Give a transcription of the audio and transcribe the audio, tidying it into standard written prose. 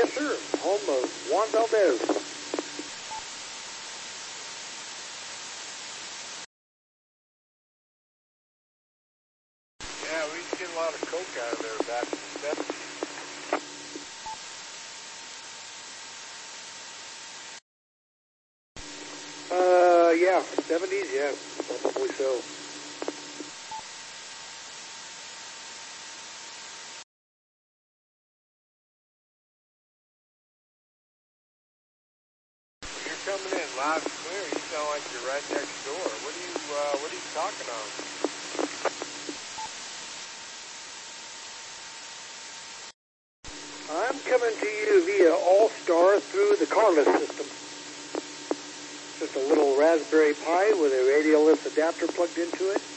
Yes, sir. Home of Juan Valdez. Yeah, we used to get a lot of coke out of there back in the 70s. Yeah, 70s, yeah, probably so. You're coming in loud and clear. You sound like you're right next door. What are you talking on? I'm coming to you via All-Star through the Carless system. Just a little Raspberry Pi with a radialess adapter plugged into it.